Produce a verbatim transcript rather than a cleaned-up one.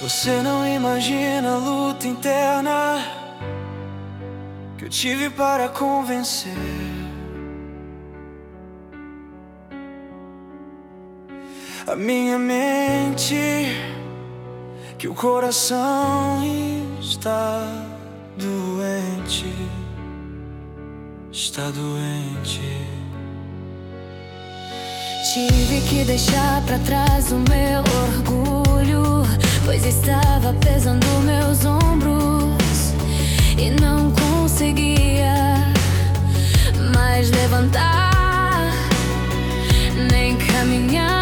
Você não imagina a luta interna que eu tive para convencer a minha mente que o coração está doente, está doente. Tive que deixar pra trás o meu orgulho, pois estava pesando meus ombros e não conseguia mais levantar nem caminhar.